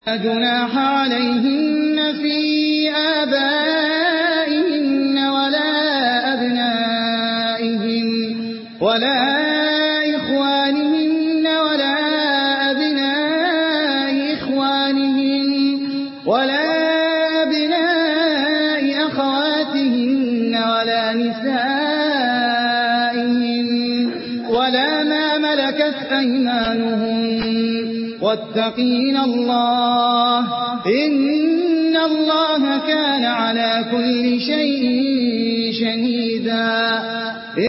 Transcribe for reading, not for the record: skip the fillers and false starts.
جناح عليهن في آبائهن ولا إخوانهن ولا أبناء إخوانهن ولا أبناء أخواتهن ولا نسائهن ولا ما ملكت أيمانهن واتقين الله إن الله كان على كل شيء شهيدا.